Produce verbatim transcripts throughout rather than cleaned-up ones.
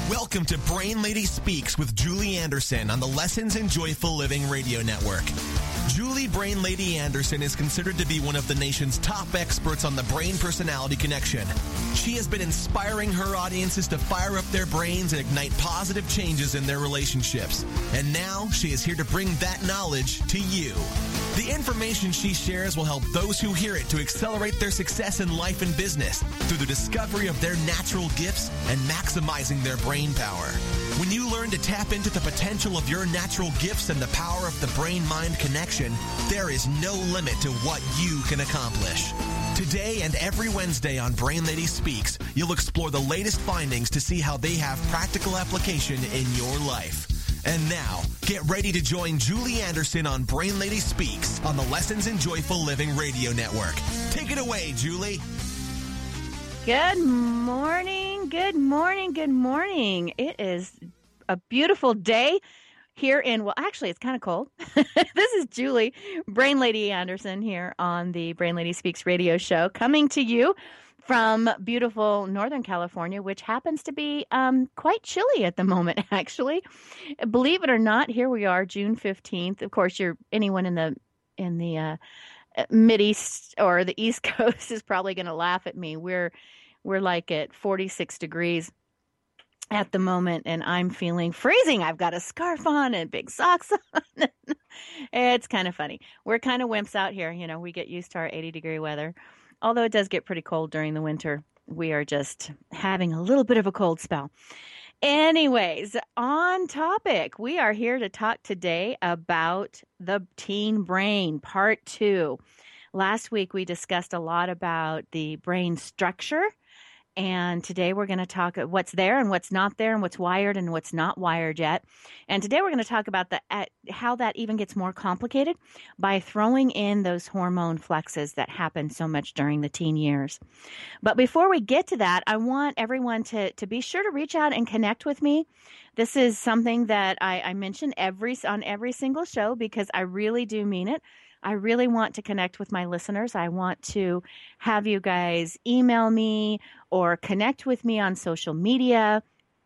Welcome to Brain Lady Speaks with Julie Anderson on the Lessons in Joyful Living Radio Network. Julie Brain Lady Anderson is considered to be one of the nation's top experts on the brain-personality connection. She has been inspiring her audiences to fire up their brains and ignite positive changes in their relationships. And now she is here to bring that knowledge to you. The information she shares will help those who hear it to accelerate their success in life and business through the discovery of their natural gifts and maximizing their brain power. When you learn to tap into the potential of your natural gifts and the power of the brain-mind connection, there is no limit to what you can accomplish. Today and every Wednesday on Brain Lady Speaks, you'll explore the latest findings to see how they have practical application in your life. And now, get ready to join Julie Anderson on Brain Lady Speaks on the Lessons in Joyful Living Radio Network. Take it away, Julie. Good morning, good morning, good morning. It is a beautiful day here in, well, actually, it's kind of cold. This is Julie, Brain Lady Anderson, here on the Brain Lady Speaks radio show, coming to you from beautiful Northern California, which happens to be um, quite chilly at the moment, actually. Believe it or not, here we are, June fifteenth. Of course, you're anyone in the in the uh, Mid-East or the East Coast is probably going to laugh at me. We're we're like at forty-six degrees at the moment, and I'm feeling freezing. I've got a scarf on and big socks on. It's kind of funny. We're kind of wimps out here. You know, we get used to our eighty degree weather. Although it does get pretty cold during the winter, we are just having a little bit of a cold spell. Anyways, on topic, we are here to talk today about the teen brain, part two. Last week, we discussed a lot about the brain structure. And today we're going to talk what's there and what's not there and what's wired and what's not wired yet. And today we're going to talk about the uh, how that even gets more complicated by throwing in those hormone fluxes that happen so much during the teen years. But before we get to that, I want everyone to, to be sure to reach out and connect with me. This is something that I, I mention every on every single show because I really do mean it. I really want to connect with my listeners. I want to have you guys email me or connect with me on social media,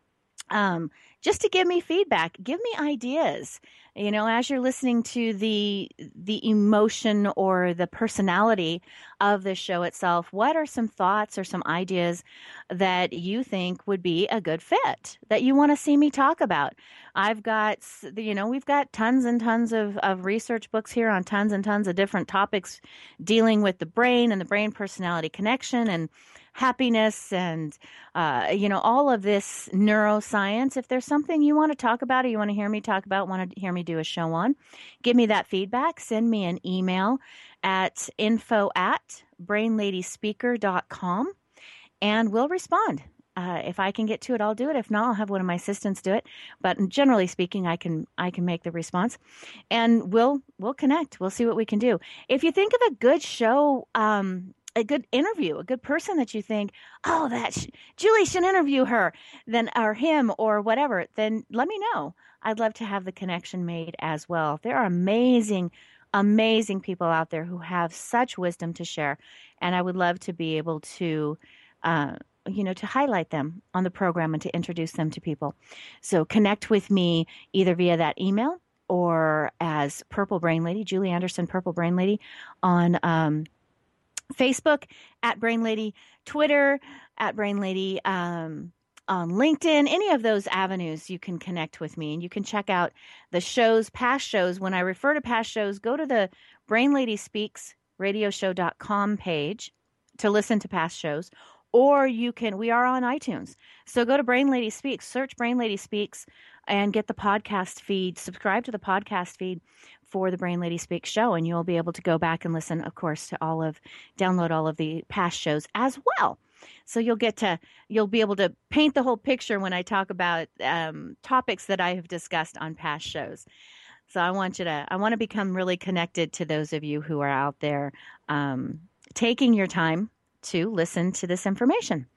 um, just to give me feedback. Give me ideas. You know, as you're listening to the the emotion or the personality of the show itself, what are some thoughts or some ideas that you think would be a good fit that you want to see me talk about? I've got, you know, we've got tons and tons of, of research books here on tons and tons of different topics dealing with the brain and the brain personality connection and happiness and, uh, you know, all of this neuroscience. If there's something you want to talk about or you want to hear me talk about, want to hear me do a show on, give me that feedback. Send me an email at info at brainladyspeaker dot com and we'll respond. Uh, if I can get to it, I'll do it. If not, I'll have one of my assistants do it. But generally speaking, I can I can make the response, and we'll we'll connect. We'll see what we can do. If you think of a good show, um, a good interview, a good person that you think, oh, that sh- Julie should interview her, then or him or whatever, then let me know. I'd love to have the connection made as well. There are amazing, amazing people out there who have such wisdom to share, and I would love to be able to. Uh, you know, to highlight them on the program and to introduce them to people. So connect with me either via that email or as Purple Brain Lady, Julie Anderson, Purple Brain Lady on um, Facebook, at Brain Lady, Twitter, at Brain Lady, um, on LinkedIn, any of those avenues you can connect with me. And you can check out the shows, past shows. When I refer to past shows, go to the Brain Lady Speaks radio show dot com page to listen to past shows. Or you can, we are on iTunes. So go to Brain Lady Speaks, search Brain Lady Speaks, and get the podcast feed, subscribe to the podcast feed for the Brain Lady Speaks show, and you'll be able to go back and listen, of course, to all of, download all of the past shows as well. So you'll get to, you'll be able to paint the whole picture when I talk about um, topics that I have discussed on past shows. So I want you to, I want to become really connected to those of you who are out there um, taking your time to listen to this information.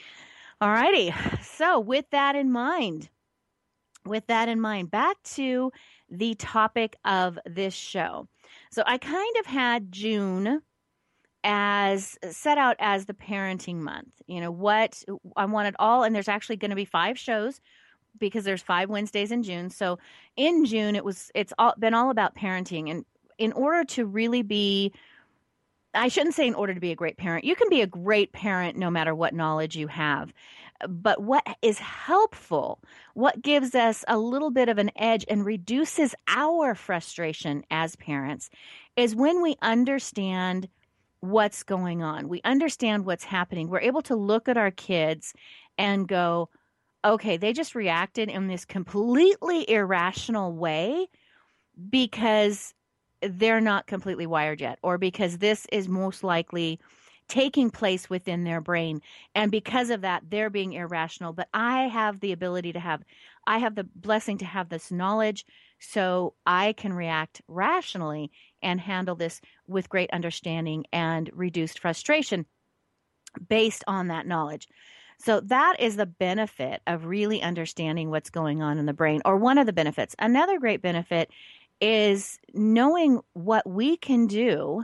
All righty. So with that in mind, with that in mind, back to the topic of this show. So I kind of had June as set out as the parenting month. You know, what I wanted all, and there's actually going to be five shows because there's five Wednesdays in June. So in June, it was, it's all been all about parenting. And in order to really be, I shouldn't say in order to be a great parent, you can be a great parent no matter what knowledge you have. But what is helpful, what gives us a little bit of an edge and reduces our frustration as parents is when we understand what's going on. We understand what's happening. We're able to look at our kids and go, okay, they just reacted in this completely irrational way because they're not completely wired yet, or because this is most likely taking place within their brain. And because of that, they're being irrational. But I have the ability to have, I have the blessing to have this knowledge so I can react rationally and handle this with great understanding and reduced frustration based on that knowledge. So that is the benefit of really understanding what's going on in the brain, or one of the benefits. Another great benefit is knowing what we can do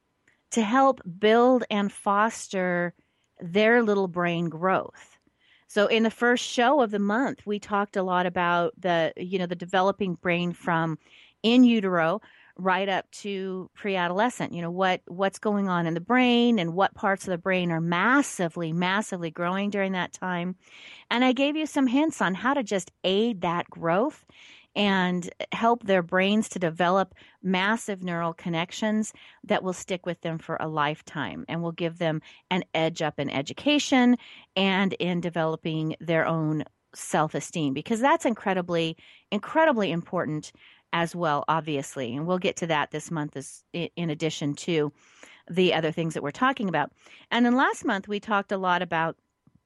to help build and foster their little brain growth. So in the first show of the month, we talked a lot about the, you know, the developing brain from in utero right up to pre-adolescent. You know, what what's going on in the brain and what parts of the brain are massively, massively growing during that time. And I gave you some hints on how to just aid that growth and help their brains to develop massive neural connections that will stick with them for a lifetime and will give them an edge up in education and in developing their own self-esteem, because that's incredibly, incredibly important as well, obviously. And we'll get to that this month as, in addition to the other things that we're talking about. And then last month, we talked a lot about,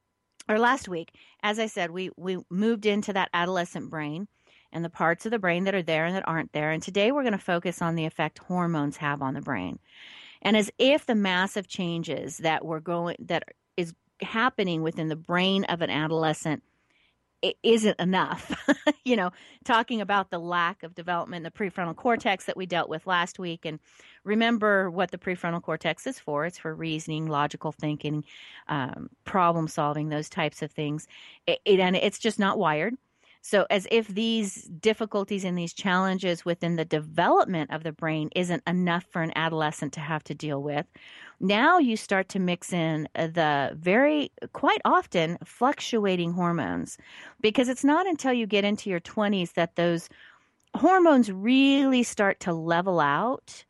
or last week, as I said, we, we moved into that adolescent brain and the parts of the brain that are there and that aren't there. And today we're going to focus on the effect hormones have on the brain. And as if the massive changes that we're going, that is happening within the brain of an adolescent, it isn't enough. You know, talking about the lack of development in the prefrontal cortex that we dealt with last week. And remember what the prefrontal cortex is for. It's for reasoning, logical thinking, um, problem solving, those types of things. It, it, and it's just not wired. So as if these difficulties and these challenges within the development of the brain isn't enough for an adolescent to have to deal with, now you start to mix in the very, quite often, fluctuating hormones. Because it's not until you get into your twenties that those hormones really start to level out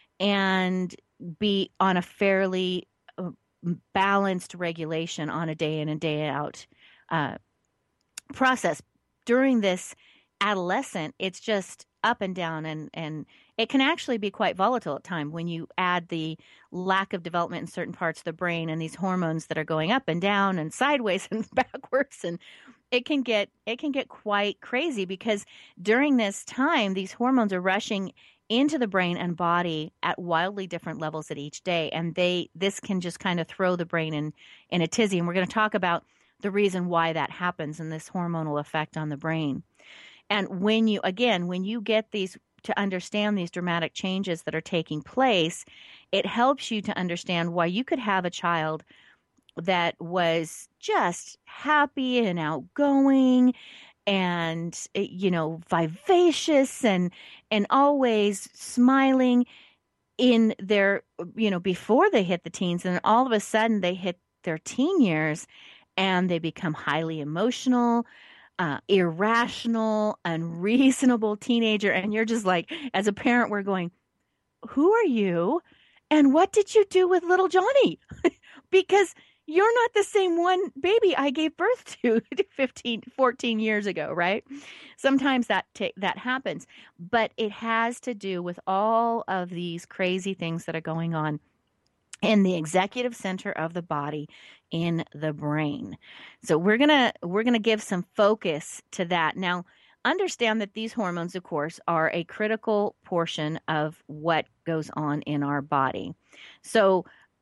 and be on a fairly balanced regulation on a day in and day out uh, process. During this adolescent, it's just up and down, and, and it can actually be quite volatile at times when you add the lack of development in certain parts of the brain and these hormones that are going up and down and sideways and backwards. And it can get it can get quite crazy, because during this time, these hormones are rushing into the brain and body at wildly different levels at each day. And they this can just kind of throw the brain in, in a tizzy. And we're going to talk about the reason why that happens and this hormonal effect on the brain. And when you, again, when you get these, to understand these dramatic changes that are taking place, it helps you to understand why you could have a child that was just happy and outgoing and, you know, vivacious and, and always smiling in their, you know, before they hit the teens. And then all of a sudden they hit their teen years and they become highly emotional, uh, irrational, unreasonable teenager. And you're just like, as a parent, we're going, who are you? And what did you do with little Johnny? Because you're not the same one baby I gave birth to fifteen, fourteen years ago, right? Sometimes that ta- that happens. But it has to do with all of these crazy things that are going on in the executive center of the body, in the brain. So we're gonna we're gonna give some focus to that. Now, understand that these hormones, of course, are a critical portion of what goes on in our body. So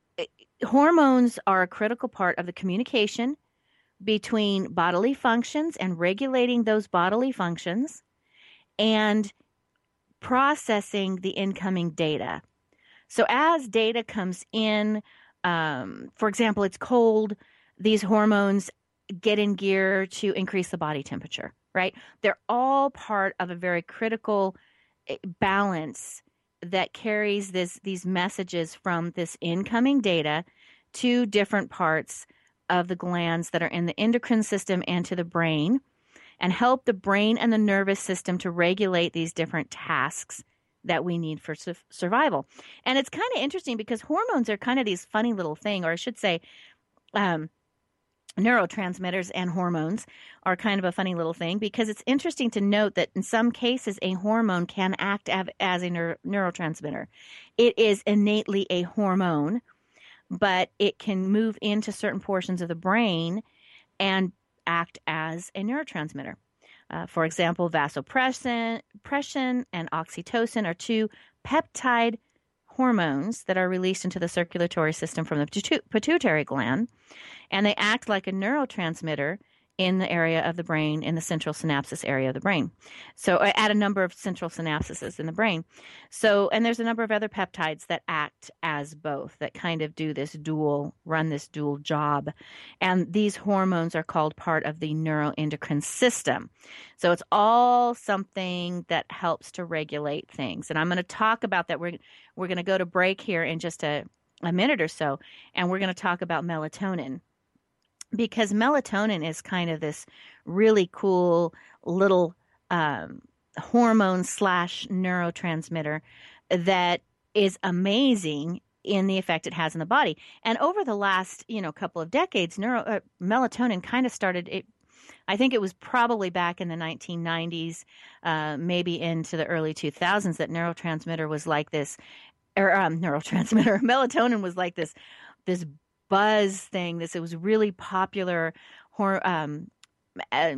hormones are a critical part of the communication between bodily functions and regulating those bodily functions and processing the incoming data. So as data comes in, um, for example, it's cold, these hormones get in gear to increase the body temperature, right? They're all part of a very critical balance that carries this these messages from this incoming data to different parts of the glands that are in the endocrine system and to the brain, and help the brain and the nervous system to regulate these different tasks that we need for su- survival. And it's kind of interesting because hormones are kind of these funny little thing, or I should say, um, neurotransmitters and hormones are kind of a funny little thing, because it's interesting to note that in some cases a hormone can act av- as a neur- neurotransmitter. It is innately a hormone, but it can move into certain portions of the brain and act as a neurotransmitter. Uh, for example, vasopressin pressin and oxytocin are two peptide hormones that are released into the circulatory system from the pitu- pituitary gland, and they act like a neurotransmitter in the area of the brain, in the central synapses area of the brain. So at a number of central synapses in the brain. So, and there's a number of other peptides that act as both, that kind of do this dual, run this dual job. And these hormones are called part of the neuroendocrine system. So it's all something that helps to regulate things. And I'm going to talk about that. We're, we're going to go to break here in just a, a minute or so, and we're going to talk about melatonin. Because melatonin is kind of this really cool little um, hormone slash neurotransmitter that is amazing in the effect it has in the body. And over the last, you know, couple of decades, neuro, uh, melatonin kind of started, it, I think it was probably back in the nineteen nineties, uh, maybe into the early two thousands, that neurotransmitter was like this, or um, neurotransmitter, melatonin was like this, this buzz thing. This it was really popular hor- um, uh,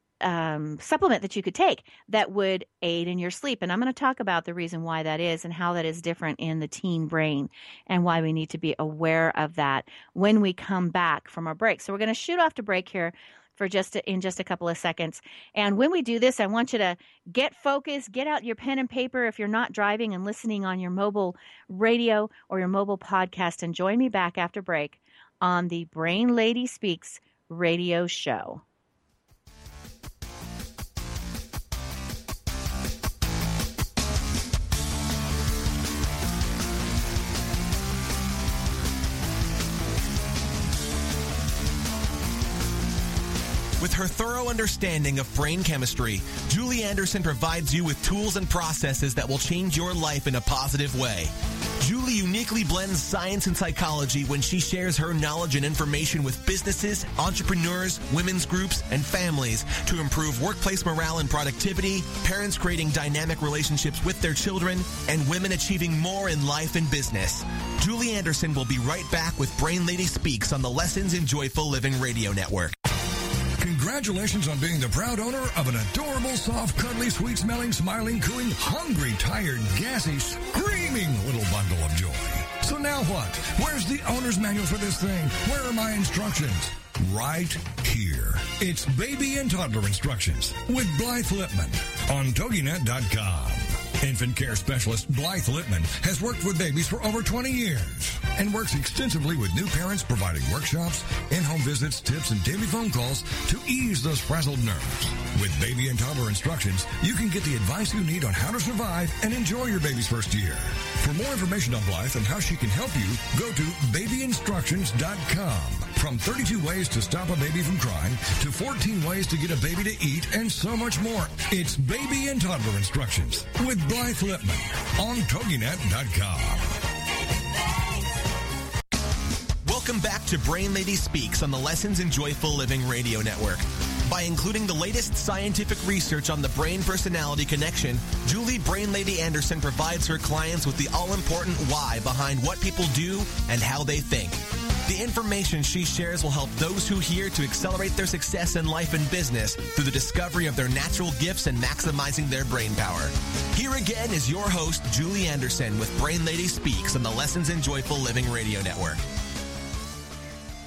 um, supplement that you could take that would aid in your sleep. And I'm going to talk about the reason why that is and how that is different in the teen brain and why we need to be aware of that when we come back from our break. So we're going to shoot off to break here for just a, in just a couple of seconds. And when we do this, I want you to get focused, get out your pen and paper if you're not driving and listening on your mobile radio or your mobile podcast, and join me back after break on the Brain Lady Speaks radio show. With her thorough understanding of brain chemistry, Julie Anderson provides you with tools and processes that will change your life in a positive way. Julie uniquely blends science and psychology when she shares her knowledge and information with businesses, entrepreneurs, women's groups, and families to improve workplace morale and productivity, parents creating dynamic relationships with their children, and women achieving more in life and business. Julie Anderson will be right back with Brain Lady Speaks on the Lessons in Joyful Living Radio Network. Congratulations on being the proud owner of an adorable, soft, cuddly, sweet-smelling, smiling, cooing, hungry, tired, gassy, screaming little bundle of joy. So now what? Where's the owner's manual for this thing? Where are my instructions? Right here. It's Baby and Toddler Instructions with Blythe Lipman on Toginet dot com. Infant care specialist Blythe Lipman has worked with babies for over twenty years and works extensively with new parents, providing workshops, in-home visits, tips, and daily phone calls to ease those frazzled nerves. With Baby and Toddler Instructions, you can get the advice you need on how to survive and enjoy your baby's first year. For more information on Blythe and how she can help you, go to Baby Instructions dot com. From thirty-two ways to stop a baby from crying to fourteen ways to get a baby to eat and so much more. It's Baby and Toddler Instructions with Blythe Lipman on Toginet dot com. Welcome back to Brain Lady Speaks on the Lessons in Joyful Living Radio Network. By including the latest scientific research on the brain-personality connection, Julie Brain Lady Anderson provides her clients with the all-important why behind what people do and how they think. The information she shares will help those who hear to accelerate their success in life and business through the discovery of their natural gifts and maximizing their brain power. Here again is your host, Julie Anderson, with Brain Lady Speaks on the Lessons in Joyful Living Radio Network.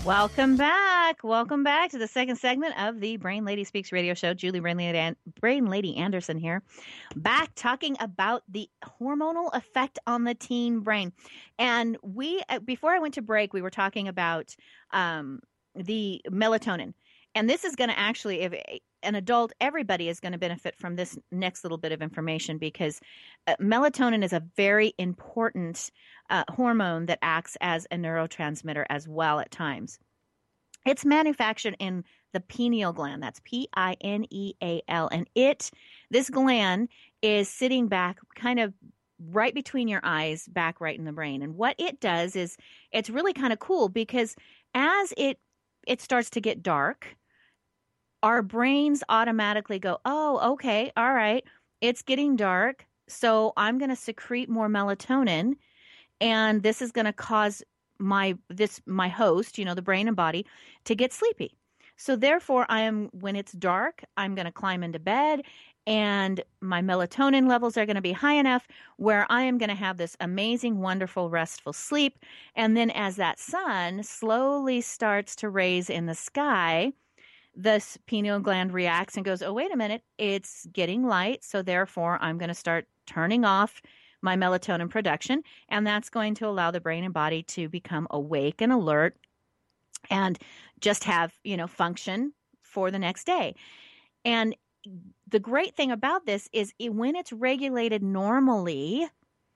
Welcome back. Welcome back to the second segment of the Brain Lady Speaks radio show. Julie Brain Lady, An- Brain Lady Anderson here, back talking about the hormonal effect on the teen brain. And we, uh, before I went to break, we were talking about um, the melatonin. And this is going to actually, if an adult, everybody is going to benefit from this next little bit of information, because uh, melatonin is a very important uh, hormone that acts as a neurotransmitter as well at times. It's manufactured in the pineal gland. That's P I N E A L. And it, this gland is sitting back kind of right between your eyes, back right in the brain. And what it does is it's really kind of cool, because as it it starts to get dark, our brains automatically go, oh, okay, all right, it's getting dark, so I'm going to secrete more melatonin, and this is going to cause my this my host, you know, the brain and body, to get sleepy. So therefore, I am when it's dark, I'm going to climb into bed, and my melatonin levels are going to be high enough where I am going to have this amazing, wonderful, restful sleep. And then as that sun slowly starts to raise in the sky, the pineal gland reacts and goes, oh, wait a minute, it's getting light. So therefore, I'm going to start turning off my melatonin production. And that's going to allow the brain and body to become awake and alert and just have, you know, function for the next day. And the great thing about this is it, when it's regulated normally,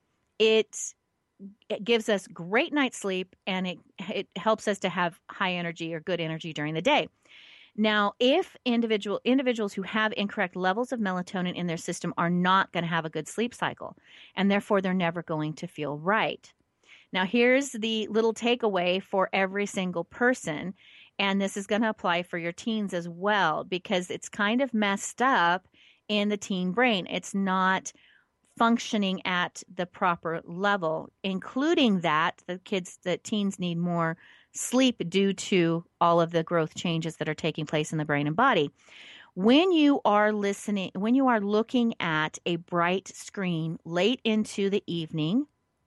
it, it gives us great night's sleep, and it, it helps us to have high energy or good energy during the day. Now, if individual individuals who have incorrect levels of melatonin in their system are not going to have a good sleep cycle, and therefore they're never going to feel right. Now, here's the little takeaway for every single person, and this is going to apply for your teens as well, because it's kind of messed up in the teen brain. It's not functioning at the proper level, including that the kids, the teens need more sleep due to all of the growth changes that are taking place in the brain and body. When you are listening, when you are looking at a bright screen late into the evening,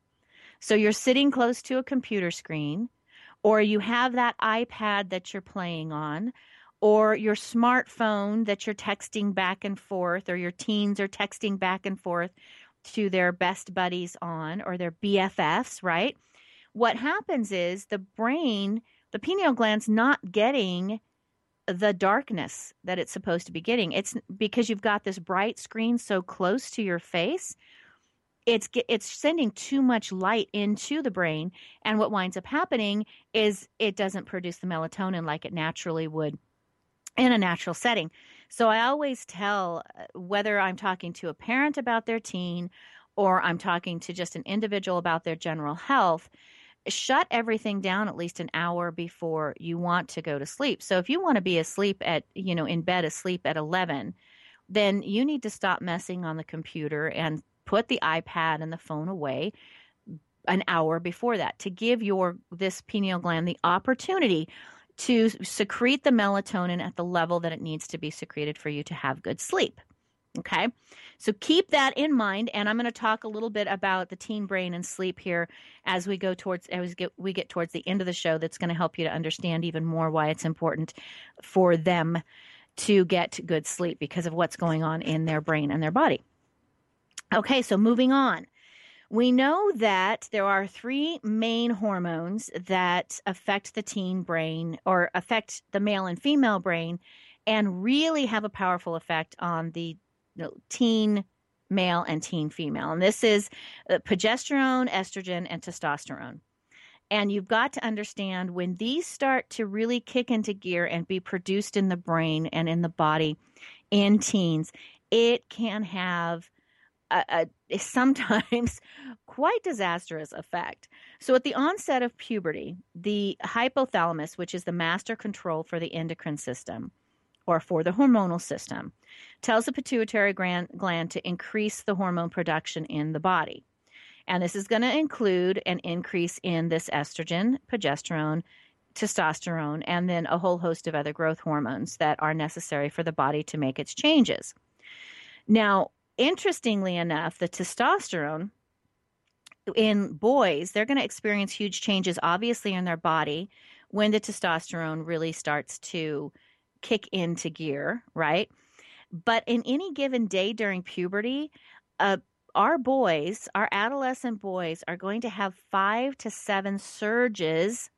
so you're sitting close to a computer screen, or you have that iPad that you're playing on, or your smartphone that you're texting back and forth, or your teens are texting back and forth to their best buddies on, or their B F Fs, right? What happens is the brain, the pineal gland's not getting the darkness that it's supposed to be getting. It's because you've got this bright screen so close to your face. It's it's sending too much light into the brain, and what winds up happening is it doesn't produce the melatonin like it naturally would in a natural setting. So I always tell, whether I'm talking to a parent about their teen or I'm talking to just an individual about their general health, shut everything down at least an hour before you want to go to sleep. So if you want to be asleep at, you know, in bed asleep at eleven, then you need to stop messing on the computer and put the iPad and the phone away an hour before that, to give your this pineal gland the opportunity to secrete the melatonin at the level that it needs to be secreted for you to have good sleep. Okay, so keep that in mind, and I'm going to talk a little bit about the teen brain and sleep here as we go towards as we get, we get towards the end of the show. That's going to help you to understand even more why it's important for them to get good sleep because of what's going on in their brain and their body. Okay, so moving on. We know that there are three main hormones that affect the teen brain, or affect the male and female brain, and really have a powerful effect on the you know, teen male and teen female. And this is progesterone, estrogen, and testosterone. And you've got to understand, when these start to really kick into gear and be produced in the brain and in the body in teens, it can have a, a sometimes quite disastrous effect. So at the onset of puberty, the hypothalamus, which is the master control for the endocrine system or for the hormonal system, tells the pituitary gland, gland to increase the hormone production in the body. And this is going to include an increase in this estrogen, progesterone, testosterone, and then a whole host of other growth hormones that are necessary for the body to make its changes. Now, interestingly enough, the testosterone in boys, they're going to experience huge changes, obviously, in their body when the testosterone really starts to kick into gear, right? But in any given day during puberty, uh, our boys, our adolescent boys, are going to have five to seven surges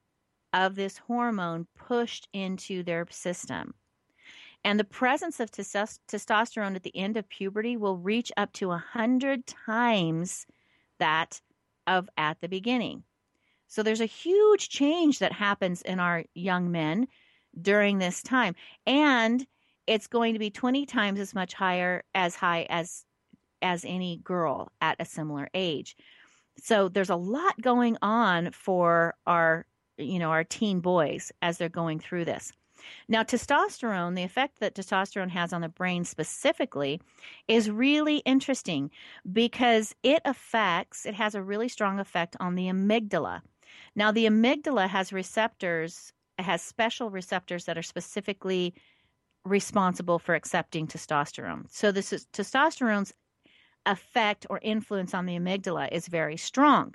of this hormone pushed into their system. And the presence of tes- testosterone at the end of puberty will reach up to one hundred times that of at the beginning. So there's a huge change that happens in our young men during this time. And it's going to be twenty times as much higher, as high as as any girl at a similar age. So there's a lot going on for our, you know, our teen boys as they're going through this. Now, testosterone, the effect that testosterone has on the brain specifically is really interesting because it affects, it has a really strong effect on the amygdala. Now, the amygdala has receptors, has special receptors that are specifically responsible for accepting testosterone. So this is testosterone's effect or influence on the amygdala is very strong.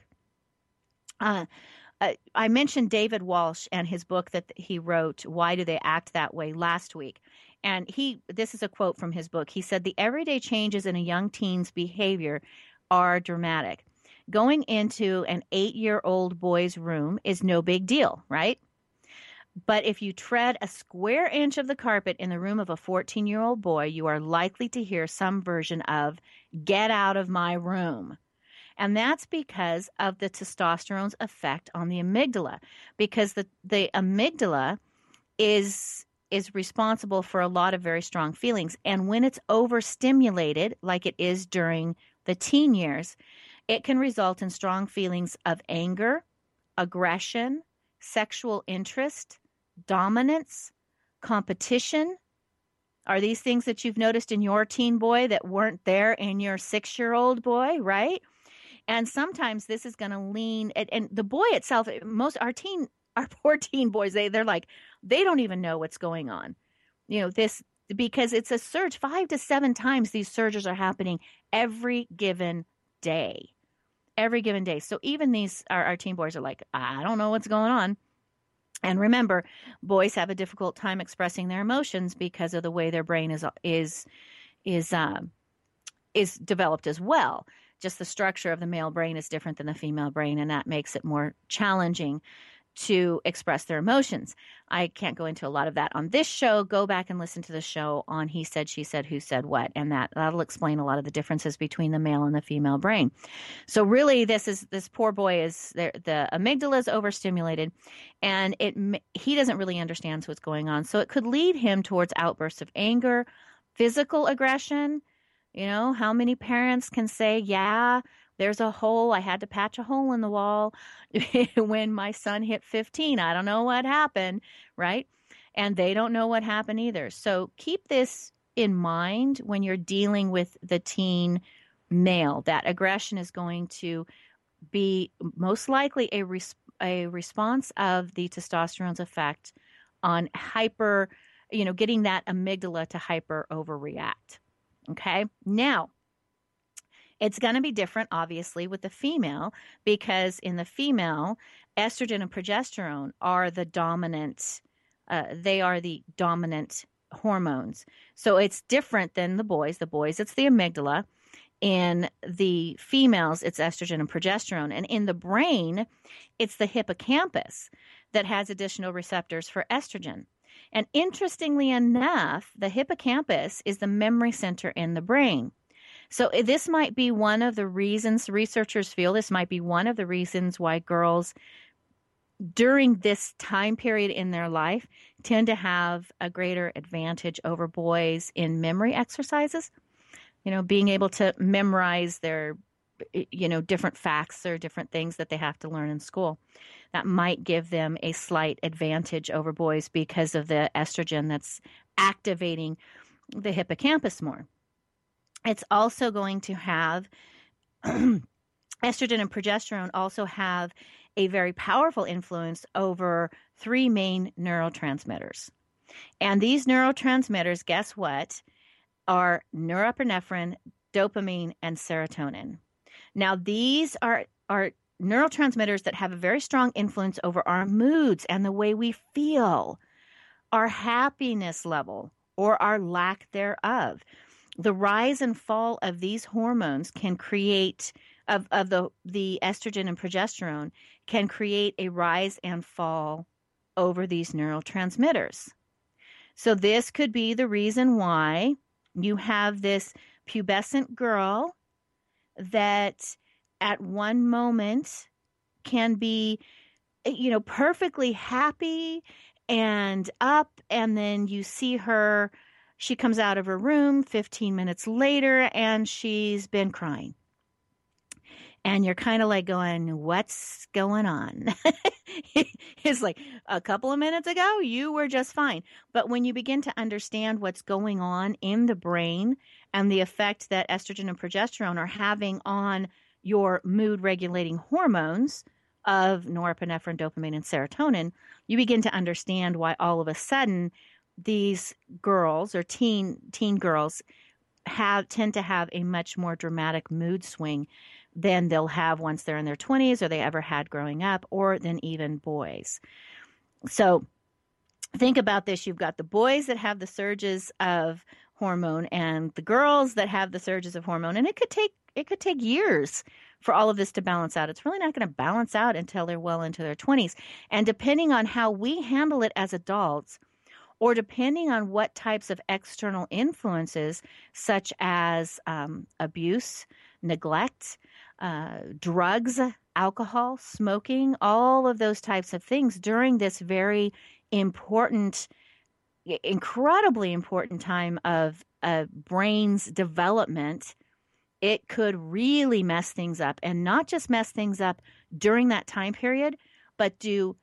Uh, uh, I mentioned David Walsh and his book that he wrote, Why Do They Act That Way, last week. And he, this is a quote from his book. He said, the everyday changes in a young teen's behavior are dramatic. Going into an eight-year-old boy's room is no big deal, right? But if you tread a square inch of the carpet in the room of a fourteen-year-old boy, you are likely to hear some version of, get out of my room. And that's because of the testosterone's effect on the amygdala, because the, the amygdala is, is responsible for a lot of very strong feelings. And when it's overstimulated, like it is during the teen years, it can result in strong feelings of anger, aggression, sexual interest, dominance, competition. Are these things that you've noticed in your teen boy that weren't there in your six-year-old boy, right? And sometimes this is going to lean, and, and the boy itself, most our teen, our poor teen boys, they they're like, they don't even know what's going on. You know, this, because it's a surge, five to seven times these surges are happening every given day. Every given day. So even these, our, our teen boys are like, I don't know what's going on. And remember, boys have a difficult time expressing their emotions because of the way their brain is is is um, is developed as well. Just the structure of the male brain is different than the female brain, and that makes it more challenging to express their emotions. I can't go into a lot of that on this show. Go back and listen to the show on He Said, She Said, Who Said What, and that, that'll explain a lot of the differences between the male and the female brain. So really, this is this poor boy is the, the amygdala is overstimulated, and it he doesn't really understand what's going on. So it could lead him towards outbursts of anger, physical aggression. You know, how many parents can say, yeah, there's a hole. I had to patch a hole in the wall when my son hit fifteen. I don't know what happened, right? And they don't know what happened either. So keep this in mind when you're dealing with the teen male. That aggression is going to be most likely a, res- a response of the testosterone's effect on hyper, you know, getting that amygdala to hyper overreact. Okay. Now, it's going to be different, obviously, with the female, because in the female, estrogen and progesterone are the dominant, uh, they are the dominant hormones. So it's different than the boys. The boys, it's the amygdala. In the females, it's estrogen and progesterone. And in the brain, it's the hippocampus that has additional receptors for estrogen. And interestingly enough, the hippocampus is the memory center in the brain. So this might be one of the reasons, researchers feel this might be one of the reasons why girls during this time period in their life tend to have a greater advantage over boys in memory exercises. You know, being able to memorize their, you know, different facts or different things that they have to learn in school. That might give them a slight advantage over boys because of the estrogen that's activating the hippocampus more. It's also going to have estrogen and progesterone also have a very powerful influence over three main neurotransmitters. And these neurotransmitters, guess what, are norepinephrine, dopamine, and serotonin. Now, these are, are neurotransmitters that have a very strong influence over our moods and the way we feel, our happiness level, or our lack thereof. The rise and fall of these hormones can create, of, of the, the estrogen and progesterone, can create a rise and fall over these neurotransmitters. So this could be the reason why you have this pubescent girl that at one moment can be, you know, perfectly happy and up, and then you see her, she comes out of her room fifteen minutes later and she's been crying. And you're kind of like going, what's going on? It's like, a couple of minutes ago, you were just fine. But when you begin to understand what's going on in the brain and the effect that estrogen and progesterone are having on your mood-regulating hormones of norepinephrine, dopamine, and serotonin, you begin to understand why all of a sudden these girls or teen teen girls have tend to have a much more dramatic mood swing than they'll have once they're in their twenties or they ever had growing up, or than even boys. So think about this. You've got the boys that have the surges of hormone and the girls that have the surges of hormone. And it could take it could take years for all of this to balance out. It's really not going to balance out until they're well into their twenties. And depending on how we handle it as adults, or depending on what types of external influences, such as um, abuse, neglect, uh, drugs, alcohol, smoking, all of those types of things during this very important, incredibly important time of a brain's development, it could really mess things up. And not just mess things up during that time period, but do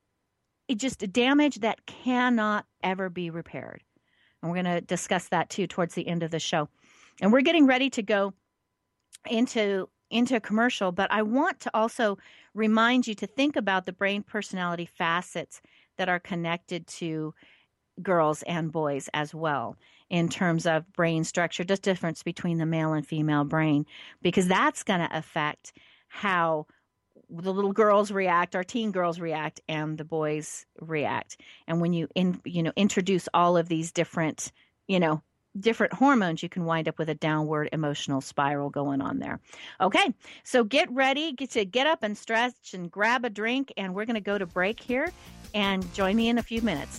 it just damage that cannot ever be repaired. And we're going to discuss that too towards the end of the show. And we're getting ready to go into into a commercial, but I want to also remind you to think about the brain personality facets that are connected to girls and boys as well in terms of brain structure, just difference between the male and female brain, because that's going to affect how the little girls react, our teen girls react, and the boys react. And when you in, you know, introduce all of these different, you know, different hormones, you can wind up with a downward emotional spiral going on there. Okay, so get ready, get to get up and stretch and grab a drink, and we're going to go to break here, and join me in a few minutes.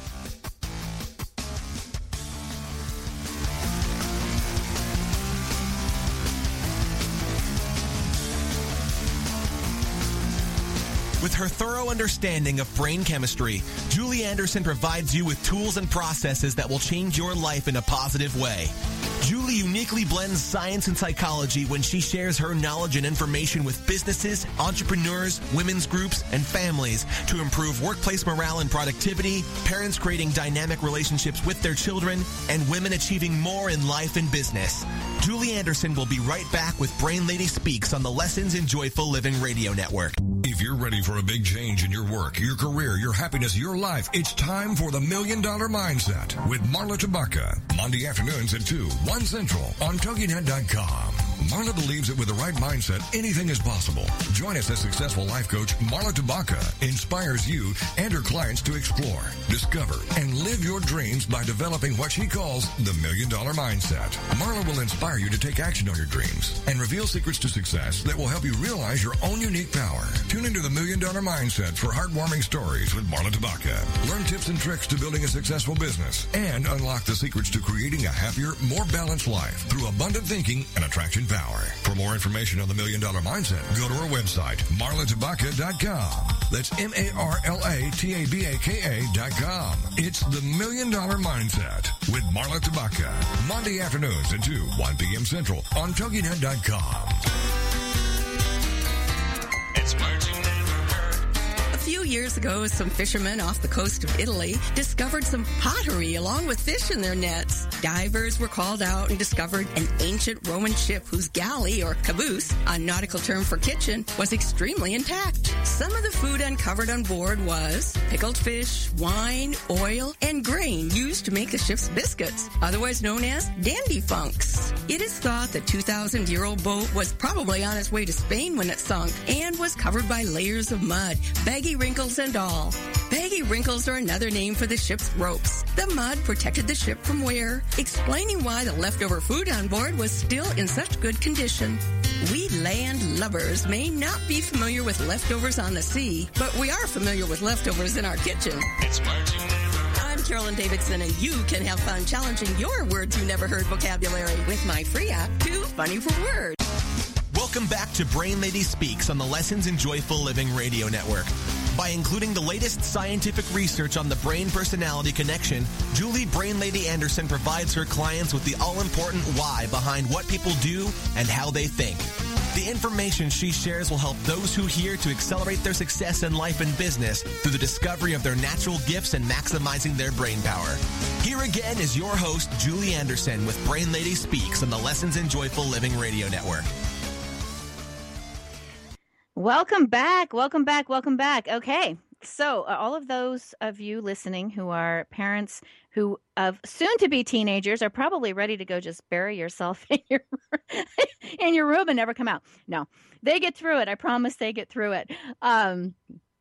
With her thorough understanding of brain chemistry, Julie Anderson provides you with tools and processes that will change your life in a positive way. Julie uniquely blends science and psychology when she shares her knowledge and information with businesses, entrepreneurs, women's groups, and families to improve workplace morale and productivity, parents creating dynamic relationships with their children, and women achieving more in life and business. Julie Anderson will be right back with Brain Lady Speaks on the Lessons in Joyful Living Radio Network. If you're ready for a big change in your work, your career, your happiness, your life, it's time for the Million Dollar Mindset with Marla Tabaka. Monday afternoons at two, one Central on Toginet dot com. Marla believes that with the right mindset, anything is possible. Join us as successful life coach Marla Tabaka inspires you and her clients to explore, discover, and live your dreams by developing what she calls the Million Dollar Mindset. Marla will inspire you to take action on your dreams and reveal secrets to success that will help you realize your own unique power. Tune into the Million Dollar Mindset for heartwarming stories with Marla Tabaka. Learn tips and tricks to building a successful business and unlock the secrets to creating a happier, more balanced life through abundant thinking and attraction power. For more information on the Million Dollar Mindset, go to our website, marla tabaka dot com. That's M A R L A T A B A K A dot com. It's the Million Dollar Mindset with Marla Tabaka. Monday afternoons at two, one p.m. Central on Toginet dot com. It's words you never heard. A few years ago, some fishermen off the coast of Italy discovered some pottery along with fish in their nets. Divers were called out and discovered an ancient Roman ship whose galley, or caboose, a nautical term for kitchen, was extremely intact. Some of the food uncovered on board was pickled fish, wine, oil, and grain used to make the ship's biscuits, otherwise known as dandy funks. It is thought the two thousand year old boat was probably on its way to Spain when it sunk and was covered by layers of mud, baggy wrinkles and all. Baggy wrinkles are another name for the ship's ropes. The mud protected the ship from wear, explaining why the leftover food on board was still in such good condition. We land lubbers may not be familiar with leftovers on the sea, but we are familiar with leftovers in our kitchen. It's Martin. I'm Carolyn Davidson, and you can have fun challenging your words you never heard vocabulary with my free app, Too Funny for Words. Welcome back to Brain Lady Speaks on the Lessons in Joyful Living Radio Network. By including the latest scientific research on the brain-personality connection, Julie Brain Lady Anderson provides her clients with the all-important why behind what people do and how they think. The information she shares will help those who hear to accelerate their success in life and business through the discovery of their natural gifts and maximizing their brain power. Here again is your host, Julie Anderson, with Brain Lady Speaks on the Lessons in Joyful Living Radio Network. Welcome back. Welcome back. Welcome back. Okay. So uh, all of those of you listening who are parents who of soon to be teenagers are probably ready to go just bury yourself in your in your room and never come out. No, they get through it. I promise they get through it. Um,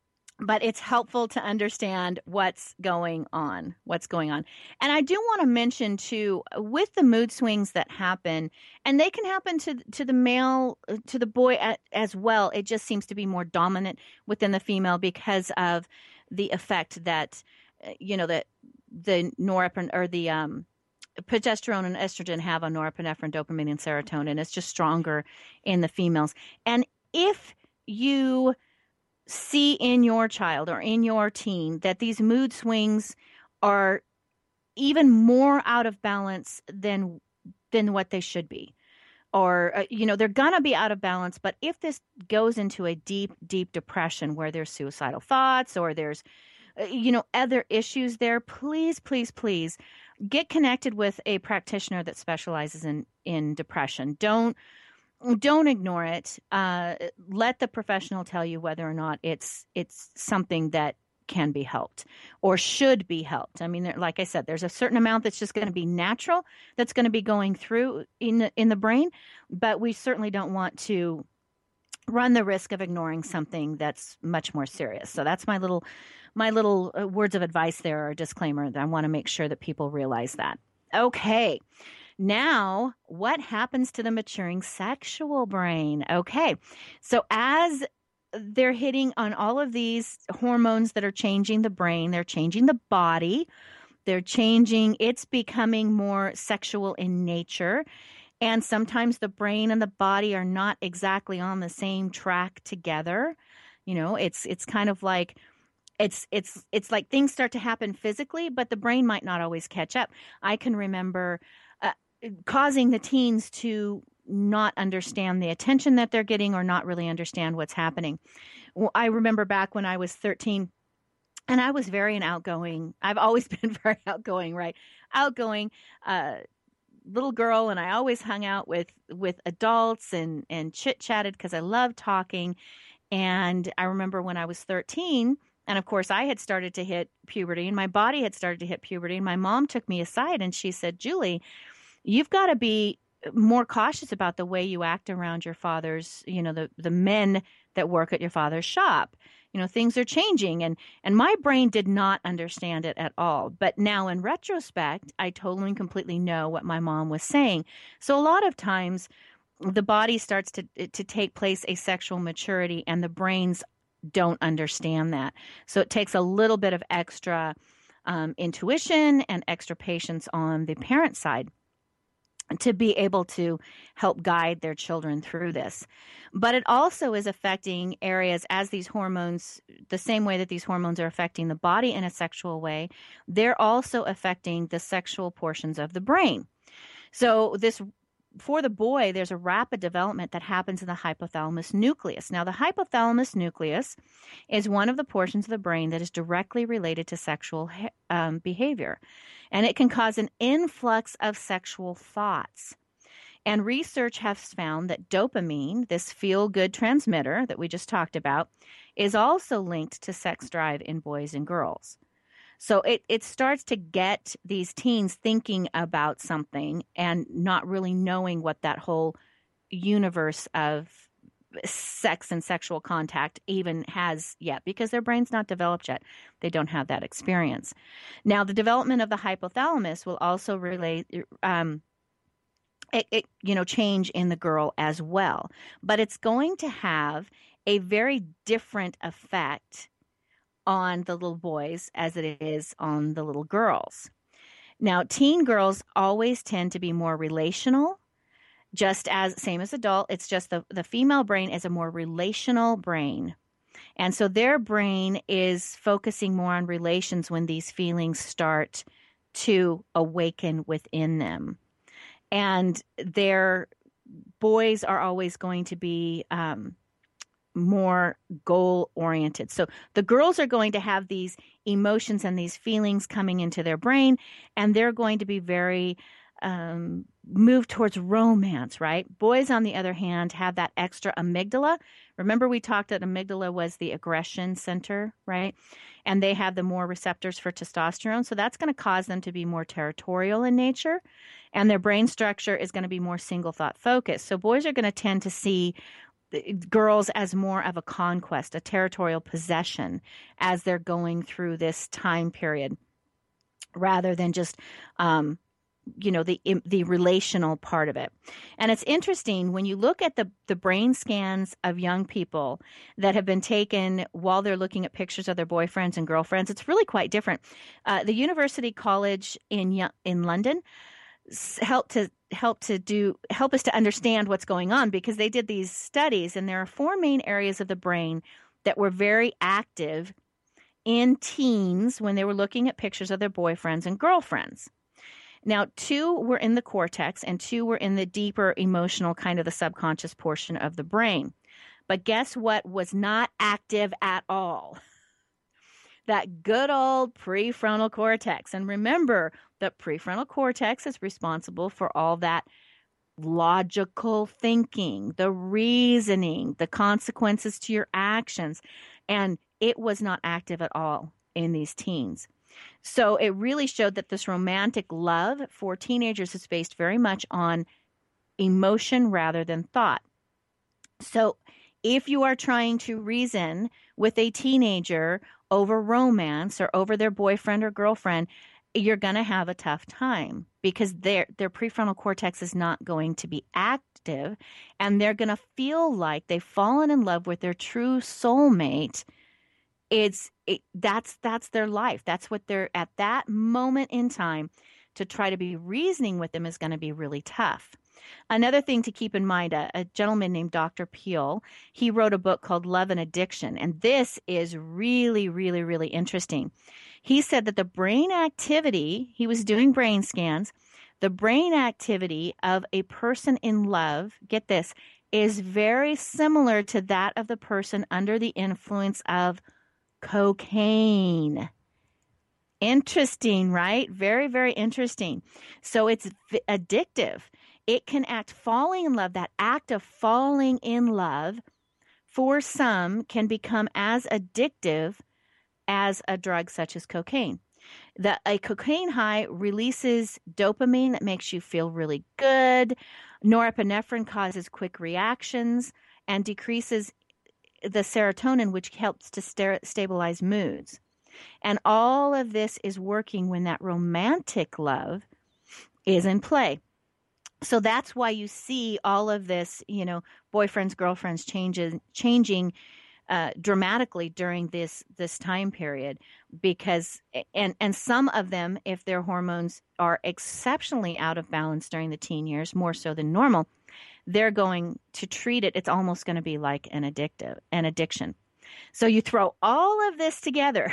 but it's helpful to understand what's going on, what's going on. And I do want to mention too, with the mood swings that happen, and they can happen to to the male, to the boy as well. It just seems to be more dominant within the female because of the effect that, you know, that the norepinephrine or the um, progesterone and estrogen have on norepinephrine, dopamine, and serotonin. It's just stronger in the females. And if you see in your child or in your teen that these mood swings are even more out of balance than than what they should be, or uh, you know, they're gonna be out of balance, but if this goes into a deep deep depression where there's suicidal thoughts or there's uh, you know, other issues there, please please please get connected with a practitioner that specializes in in depression. Don't Don't ignore it. Uh, let the professional tell you whether or not it's it's something that can be helped or should be helped. I mean, there, like I said, there's a certain amount that's just going to be natural, that's going to be going through in the, in the brain, but we certainly don't want to run the risk of ignoring something that's much more serious. So that's my little my little uh, words of advice there, or disclaimer, that I want to make sure that people realize that. Okay. Now, what happens to the maturing sexual brain? Okay, so as they're hitting on all of these hormones that are changing the brain, they're changing the body, they're changing, it's becoming more sexual in nature, and sometimes the brain and the body are not exactly on the same track together. You know, it's it's kind of like It's it's it's like things start to happen physically, but the brain might not always catch up. I can remember causing the teens to not understand the attention that they're getting or not really understand what's happening. Well, I remember back when I was thirteen, and I was very an outgoing. I've always been very outgoing, right? Outgoing uh, little girl, and I always hung out with with adults and and chit chatted because I loved talking. And I remember when I was thirteen. And of course, I had started to hit puberty, and my body had started to hit puberty. And my mom took me aside and she said, "Julie, you've got to be more cautious about the way you act around your father's, you know, the, the men that work at your father's shop. You know, things are changing." And, and my brain did not understand it at all. But now in retrospect, I totally and completely know what my mom was saying. So a lot of times the body starts to, to take place a sexual maturity, and the brains don't understand that. So it takes a little bit of extra um, intuition and extra patience on the parent side to be able to help guide their children through this. But it also is affecting areas as these hormones, the same way that these hormones are affecting the body in a sexual way, they're also affecting the sexual portions of the brain. So this for the boy, there's a rapid development that happens in the hypothalamus nucleus. Now, the hypothalamus nucleus is one of the portions of the brain that is directly related to sexual um, behavior, and it can cause an influx of sexual thoughts. And research has found that dopamine, this feel-good transmitter that we just talked about, is also linked to sex drive in boys and girls. So it, it starts to get these teens thinking about something and not really knowing what that whole universe of sex and sexual contact even has yet, because their brain's not developed yet. They don't have that experience. Now, the development of the hypothalamus will also relate, um, it, it, you know, change in the girl as well. But it's going to have a very different effect on the little boys as it is on the little girls. Now, teen girls always tend to be more relational, just as same as adult. It's just the, the female brain is a more relational brain. And so their brain is focusing more on relations when these feelings start to awaken within them. And their boys are always going to be um, more goal-oriented. So the girls are going to have these emotions and these feelings coming into their brain, and they're going to be very um, moved towards romance, right? Boys, on the other hand, have that extra amygdala. Remember we talked that amygdala was the aggression center, right? And they have the more receptors for testosterone. So that's going to cause them to be more territorial in nature, and their brain structure is going to be more single thought focused. So boys are going to tend to see girls as more of a conquest, a territorial possession as they're going through this time period, rather than just, um, you know, the the relational part of it. And it's interesting when you look at the, the brain scans of young people that have been taken while they're looking at pictures of their boyfriends and girlfriends, it's really quite different. Uh, the University College in in London help to help to do help us to understand what's going on, because they did these studies, and there are four main areas of the brain that were very active in teens when they were looking at pictures of their boyfriends and girlfriends. Now, two were in the cortex and two were in the deeper emotional, kind of the subconscious portion of the brain. But guess what was not active at all? That good old prefrontal cortex. And remember, the prefrontal cortex is responsible for all that logical thinking, the reasoning, the consequences to your actions. And it was not active at all in these teens. So it really showed that this romantic love for teenagers is based very much on emotion rather than thought. So if you are trying to reason with a teenager over romance or over their boyfriend or girlfriend, you're going to have a tough time, because their their prefrontal cortex is not going to be active, and they're going to feel like they've fallen in love with their true soulmate. It's it, that's that's their life. That's what they're at that moment in time. To try to be reasoning with them is going to be really tough. Another thing to keep in mind, a, a gentleman named Doctor Peel, he wrote a book called Love and Addiction, and this is really, really, really interesting. He said that the brain activity, he was doing brain scans, the brain activity of a person in love, get this, is very similar to that of the person under the influence of cocaine. Interesting, right? Very, very interesting. So it's v- addictive. It can act, falling in love, that act of falling in love for some can become as addictive as a drug such as cocaine. The, a cocaine high releases dopamine that makes you feel really good. Norepinephrine causes quick reactions and decreases the serotonin, which helps to sta- stabilize moods. And all of this is working when that romantic love is in play. So that's why you see all of this, you know, boyfriends, girlfriends changes, changing uh, dramatically during this this time period, because and and some of them, if their hormones are exceptionally out of balance during the teen years, more so than normal, they're going to treat it. It's almost going to be like an addictive, an addiction. So you throw all of this together.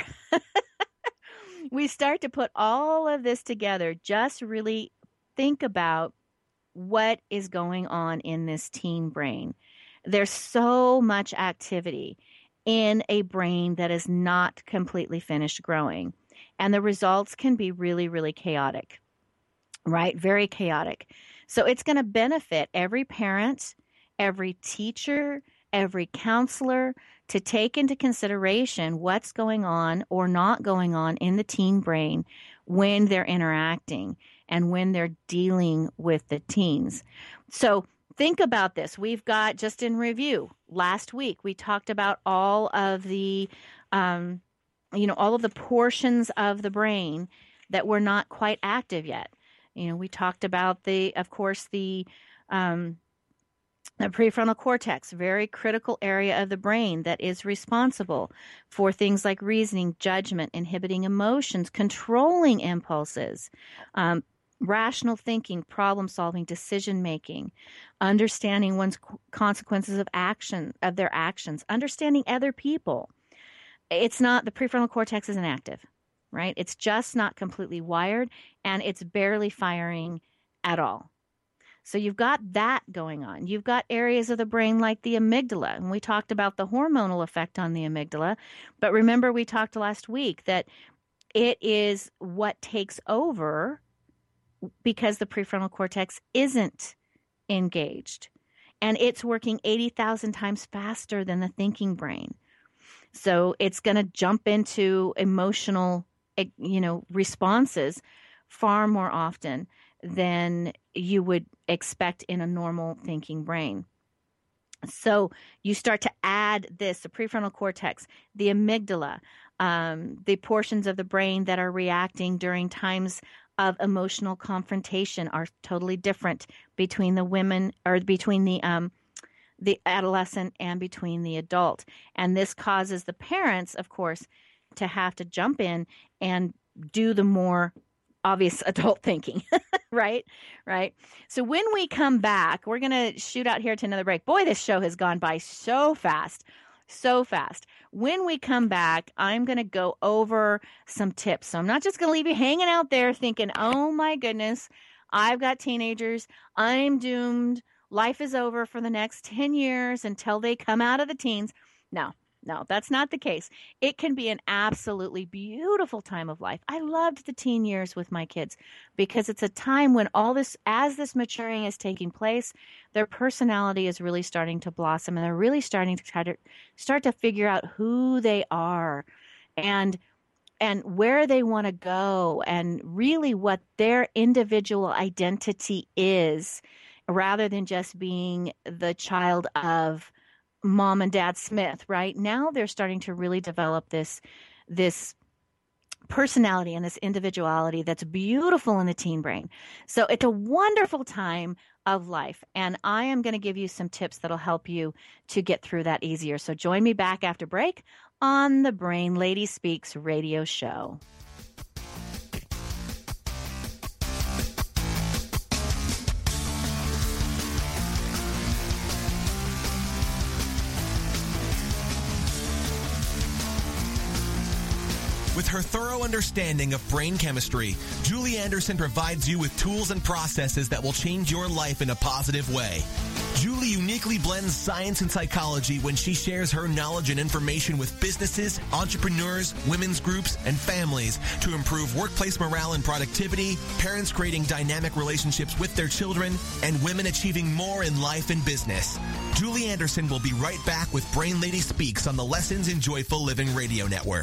We start to put all of this together. Just really think about what is going on in this teen brain. There's so much activity in a brain that is not completely finished growing. And the results can be really, really chaotic, right? Very chaotic. So it's going to benefit every parent, every teacher, every counselor to take into consideration what's going on or not going on in the teen brain when they're interacting and when they're dealing with the teens. So think about this. We've got, just in review, last week we talked about all of the, um, you know, all of the portions of the brain that were not quite active yet. You know, we talked about the, of course, the, um, the prefrontal cortex, very critical area of the brain that is responsible for things like reasoning, judgment, inhibiting emotions, controlling impulses, um, rational thinking, problem solving, decision making, understanding one's consequences of action, of their actions, understanding other people. It's not, the prefrontal cortex isn't active, right? It's just not completely wired, and it's barely firing at all. So you've got that going on. You've got areas of the brain like the amygdala, and we talked about the hormonal effect on the amygdala. But remember, we talked last week that it is what takes over because the prefrontal cortex isn't engaged, and it's working eighty thousand times faster than the thinking brain. So it's going to jump into emotional, you know, responses far more often than you would expect in a normal thinking brain. So you start to add this, the prefrontal cortex, the amygdala, um, the portions of the brain that are reacting during times of emotional confrontation are totally different between the women or between the um, the adolescent and between the adult. And this causes the parents, of course, to have to jump in and do the more obvious adult thinking, right? Right. So when we come back, we're going to shoot out here to another break. Boy, this show has gone by so fast, so fast. When we come back, I'm going to go over some tips. So I'm not just going to leave you hanging out there thinking, oh my goodness, I've got teenagers, I'm doomed, life is over for the next ten years until they come out of the teens. No. No, that's not the case. It can be an absolutely beautiful time of life. I loved the teen years with my kids because it's a time when all this, as this maturing is taking place, their personality is really starting to blossom, and they're really starting to try to start to figure out who they are and and where they want to go and really what their individual identity is, rather than just being the child of Mom and Dad Smith. Right now, they're starting to really develop this this personality and this individuality that's beautiful in the teen brain. So it's a wonderful time of life, and I am going to give you some tips that'll help you to get through that easier. So join me back after break on the Brain Lady Speaks radio show. With her thorough understanding of brain chemistry, Julie Anderson provides you with tools and processes that will change your life in a positive way. Julie uniquely blends science and psychology when she shares her knowledge and information with businesses, entrepreneurs, women's groups, and families to improve workplace morale and productivity, parents creating dynamic relationships with their children, and women achieving more in life and business. Julie Anderson will be right back with Brain Lady Speaks on the Lessons in Joyful Living Radio Network.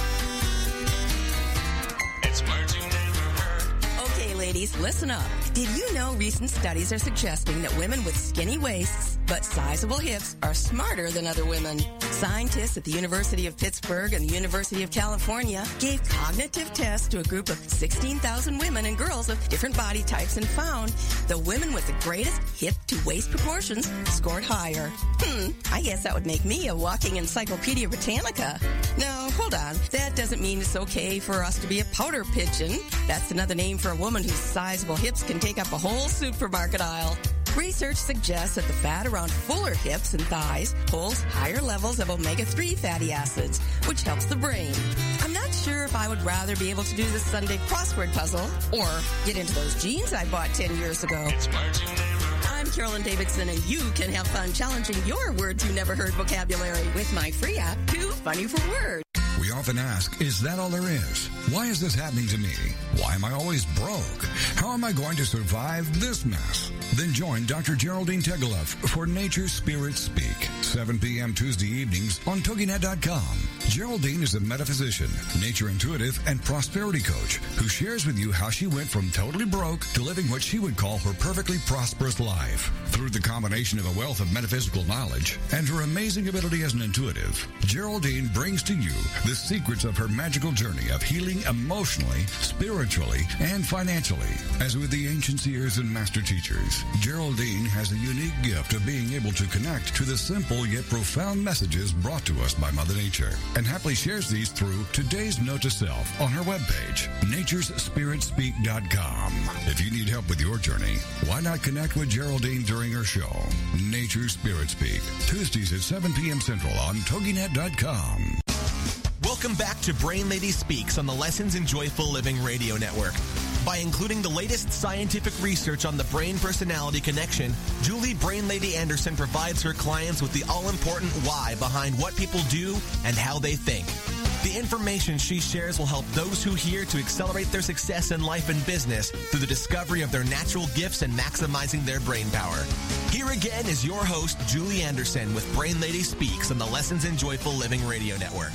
Ladies, listen up. Did you know recent studies are suggesting that women with skinny waists but sizable hips are smarter than other women? Scientists at the University of Pittsburgh and the University of California gave cognitive tests to a group of sixteen thousand women and girls of different body types and found the women with the greatest hip-to-waist proportions scored higher. Hmm, I guess that would make me a walking Encyclopedia Britannica. No, hold on. That doesn't mean it's okay for us to be a powder pigeon. That's another name for a woman whose sizable hips can take up a whole supermarket aisle. Research suggests that the fat around fuller hips and thighs holds higher levels of omega three fatty acids, which helps the brain. I'm not sure if I would rather be able to do this Sunday crossword puzzle or get into those jeans I bought ten years ago. I'm Carolyn Davidson, and you can have fun challenging your words you never heard vocabulary with my free app, Too Funny for Words. We often ask, is that all there is? Why is this happening to me? Why am I always broke? How am I going to survive this mess? Then join Doctor Geraldine Tegeloff for Nature Spirit Speak, seven p.m. Tuesday evenings on Toginet dot com. Geraldine is a metaphysician, nature intuitive, and prosperity coach who shares with you how she went from totally broke to living what she would call her perfectly prosperous life. Through the combination of a wealth of metaphysical knowledge and her amazing ability as an intuitive, Geraldine brings to you the secrets of her magical journey of healing emotionally, spiritually, and financially. As with the ancient seers and master teachers, Geraldine has a unique gift of being able to connect to the simple yet profound messages brought to us by Mother Nature, and happily shares these through today's Note to Self on her webpage, natures spirit speak dot com. If you need help with your journey, why not connect with Geraldine during her show, Nature Spirit Speak, Tuesdays at seven p.m. Central on Toginet dot com. Welcome back to Brain Lady Speaks on the Lessons in Joyful Living Radio Network. By including the latest scientific research on the brain-personality connection, Julie Brain Lady Anderson provides her clients with the all-important why behind what people do and how they think. The information she shares will help those who hear to accelerate their success in life and business through the discovery of their natural gifts and maximizing their brain power. Here again is your host, Julie Anderson, with Brain Lady Speaks on the Lessons in Joyful Living Radio Network.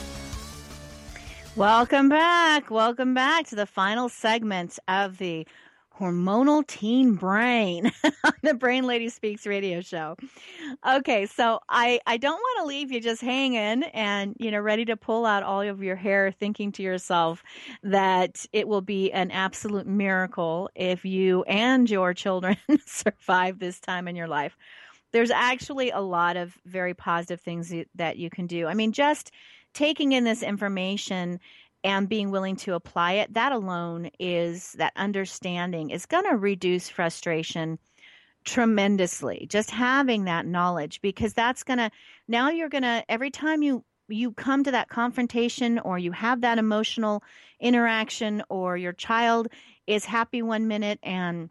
Welcome back. Welcome back to the final segment of the Hormonal Teen Brain on the Brain Lady Speaks radio show. Okay, so I, I don't want to leave you just hanging and, you know, ready to pull out all of your hair thinking to yourself that it will be an absolute miracle if you and your children survive this time in your life. There's actually a lot of very positive things that you can do. I mean, just taking in this information and being willing to apply it, that alone is, that understanding is going to reduce frustration tremendously. Just having that knowledge, because that's going to, now you're going to, every time you, you come to that confrontation or you have that emotional interaction, or your child is happy one minute and,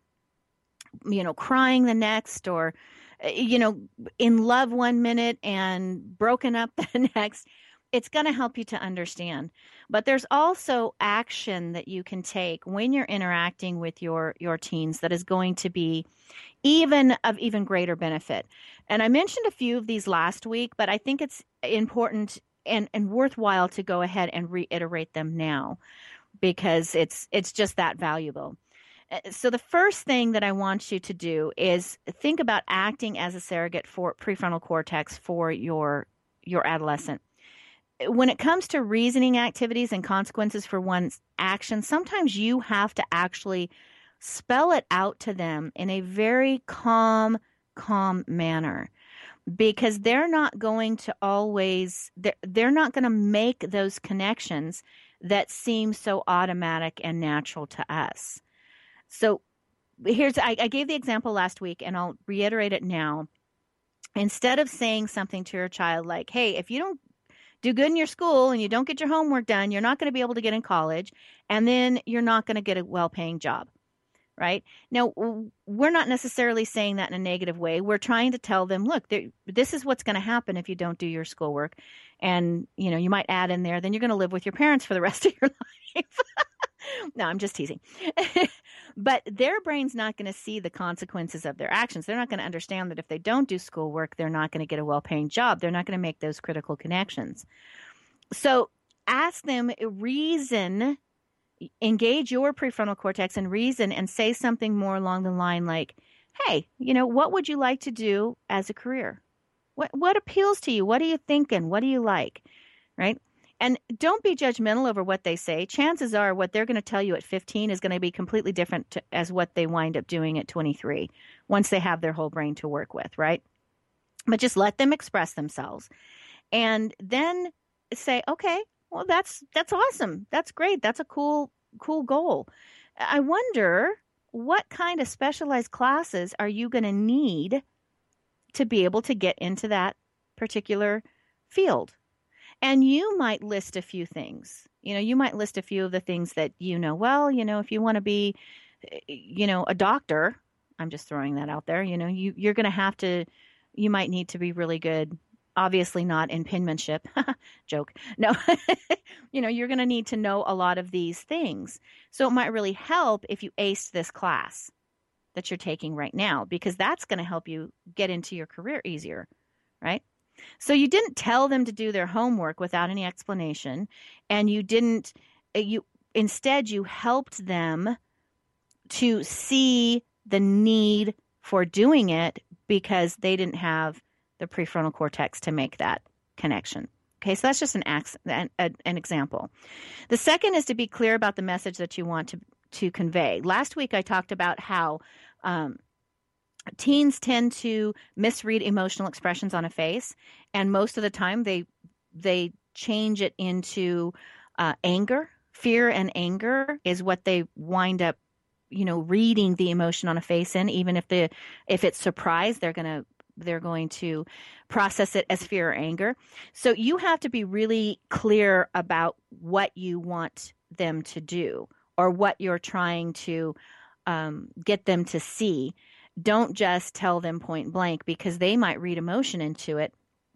you know, crying the next, or, you know, in love one minute and broken up the next, it's going to help you to understand. But there's also action that you can take when you're interacting with your, your teens that is going to be even of even greater benefit. And I mentioned a few of these last week, but I think it's important and, and worthwhile to go ahead and reiterate them now, because it's it's just that valuable. So the first thing that I want you to do is think about acting as a surrogate for prefrontal cortex for your your adolescent. When it comes to reasoning activities and consequences for one's actions, sometimes you have to actually spell it out to them in a very calm, calm manner, because they're not going to always, they're, they're not going to make those connections that seem so automatic and natural to us. So here's, I, I gave the example last week, and I'll reiterate it now. Instead of saying something to your child like, hey, if you don't do good in your school and you don't get your homework done, you're not going to be able to get in college, and then you're not going to get a well-paying job, right? Now, we're not necessarily saying that in a negative way. We're trying to tell them, look, this is what's going to happen if you don't do your schoolwork. And, you know, you might add in there, then you're going to live with your parents for the rest of your life. No, I'm just teasing. But their brain's not going to see the consequences of their actions. They're not going to understand that if they don't do schoolwork, they're not going to get a well-paying job. They're not going to make those critical connections. So ask them, reason, engage your prefrontal cortex and reason, and say something more along the line like, hey, you know, what would you like to do as a career? What what appeals to you? What are you thinking? What do you like? Right? And don't be judgmental over what they say. Chances are what they're going to tell you at fifteen is going to be completely different to, as what they wind up doing at twenty-three, once they have their whole brain to work with, right? But just let them express themselves. And then say, okay, well, that's that's awesome. That's great. That's a cool, cool goal. I wonder, what kind of specialized classes are you going to need to be able to get into that particular field? And you might list a few things. You know, you might list a few of the things that you know. Well, you know, if you want to be, you know, a doctor, I'm just throwing that out there, you know, you, you're going to have to, you might need to be really good, obviously not in penmanship, joke, no, you know, you're going to need to know a lot of these things. So it might really help if you ace this class that you're taking right now, because that's going to help you get into your career easier, right? So you didn't tell them to do their homework without any explanation, and you didn't, you instead you helped them to see the need for doing it because they didn't have the prefrontal cortex to make that connection. Okay, so that's just an, an, an example. The second is to be clear about the message that you want to, to convey. Last week I talked about how um, teens tend to misread emotional expressions on a face, and most of the time they they change it into uh, anger. Fear and anger is what they wind up, you know, reading the emotion on a face in. Even if the if it's surprise, they're gonna they're going to process it as fear or anger. So you have to be really clear about what you want them to do or what you're trying to um, get them to see. Don't just tell them point blank, because they might read emotion into it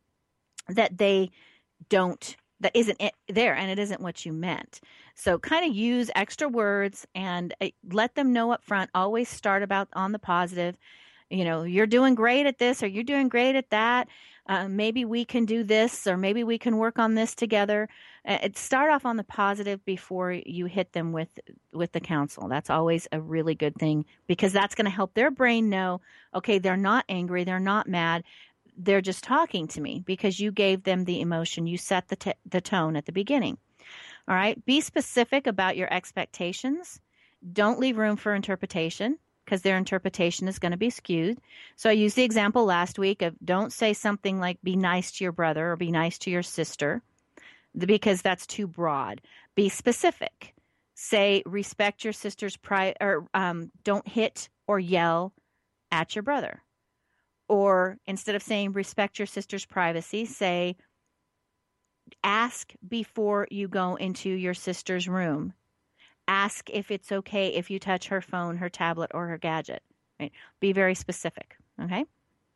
that they don't, that isn't it there, and it isn't what you meant. So kind of use extra words and uh, let them know up front. Always start about on the positive. You know, you're doing great at this, or you're doing great at that. Uh, maybe we can do this, or maybe we can work on this together. Uh, start off on the positive before you hit them with with the counsel. That's always a really good thing, because that's going to help their brain know, okay, they're not angry, they're not mad, they're just talking to me, because you gave them the emotion. You set the t- the tone at the beginning. All right, be specific about your expectations. Don't leave room for interpretation, because their interpretation is going to be skewed. So I used the example last week of don't say something like be nice to your brother or be nice to your sister, because that's too broad. Be specific. Say respect your sister's pri- or um, don't hit or yell at your brother. Or instead of saying respect your sister's privacy, say ask before you go into your sister's room. Ask if it's okay if you touch her phone, her tablet, or her gadget. Right? Be very specific. Okay.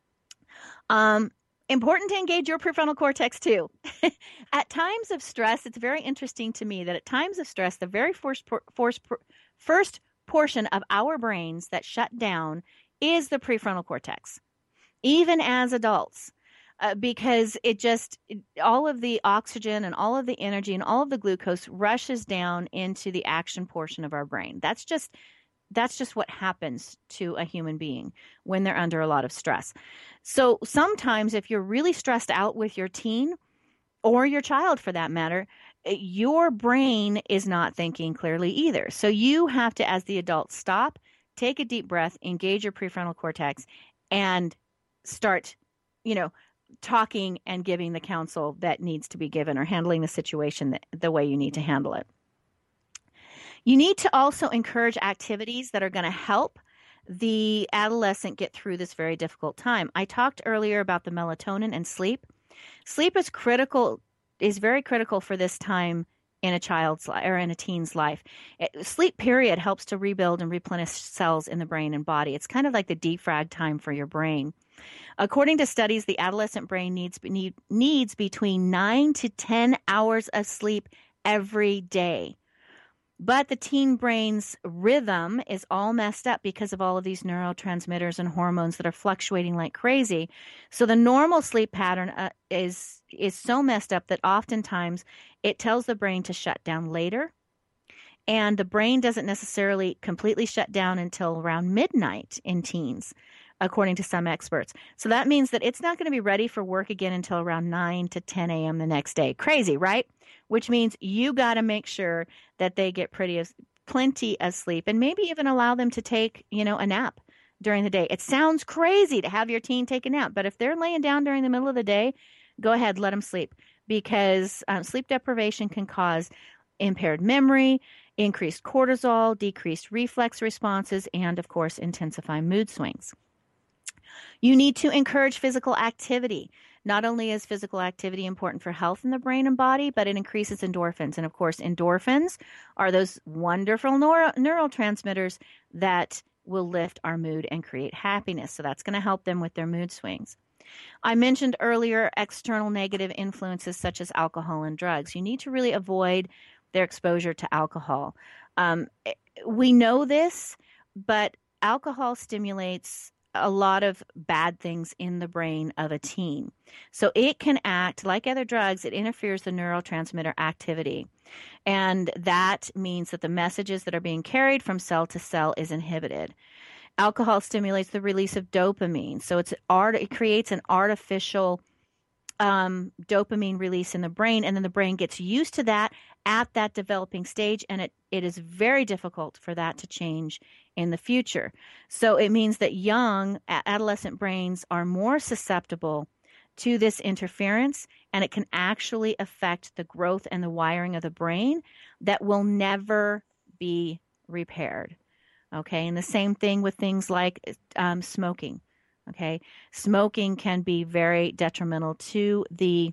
Um, important to engage your prefrontal cortex too. At times of stress, it's very interesting to me that at times of stress, the very first, first, first portion of our brains that shut down is the prefrontal cortex, even as adults. Uh, because it just, it, all of the oxygen and all of the energy and all of the glucose rushes down into the action portion of our brain. That's just, that's just what happens to a human being when they're under a lot of stress. So sometimes if you're really stressed out with your teen or your child for that matter, your brain is not thinking clearly either. So you have to, as the adult, stop, take a deep breath, engage your prefrontal cortex, and start, you know, talking and giving the counsel that needs to be given, or handling the situation that, the way you need to handle it. You need to also encourage activities that are going to help the adolescent get through this very difficult time. I talked earlier about the melatonin and sleep. Sleep is critical, is very critical for this time in a child's life or in a teen's life. It, sleep period helps to rebuild and replenish cells in the brain and body. It's kind of like the defrag time for your brain. According to studies, the adolescent brain needs need, needs between nine to ten hours of sleep every day. But the teen brain's rhythm is all messed up because of all of these neurotransmitters and hormones that are fluctuating like crazy. So the normal sleep pattern uh, is is so messed up that oftentimes it tells the brain to shut down later. And the brain doesn't necessarily completely shut down until around midnight in teens, according to some experts. So that means that it's not going to be ready for work again until around nine to ten a.m. the next day. Crazy, right? Which means you got to make sure that they get pretty of, plenty of sleep, and maybe even allow them to take, you know, a nap during the day. It sounds crazy to have your teen take a nap, but if they're laying down during the middle of the day, go ahead, let them sleep, because um, sleep deprivation can cause impaired memory. increased cortisol, decreased reflex responses, and, of course, intensify mood swings. You need to encourage physical activity. Not only is physical activity important for health in the brain and body, but it increases endorphins. And, of course, endorphins are those wonderful neuro- neurotransmitters that will lift our mood and create happiness. So that's going to help them with their mood swings. I mentioned earlier external negative influences such as alcohol and drugs. You need to really avoid their exposure to alcohol. Um, we know this, but alcohol stimulates a lot of bad things in the brain of a teen. So it can act like other drugs. It interferes the neurotransmitter activity. And that means that the messages that are being carried from cell to cell is inhibited. Alcohol stimulates the release of dopamine. So it's art, it creates an artificial um, dopamine release in the brain, and then the brain gets used to that at that developing stage, and it, it is very difficult for that to change in the future. So it means that young adolescent brains are more susceptible to this interference, and it can actually affect the growth and the wiring of the brain that will never be repaired. Okay, and the same thing with things like um, smoking. Okay, smoking can be very detrimental to the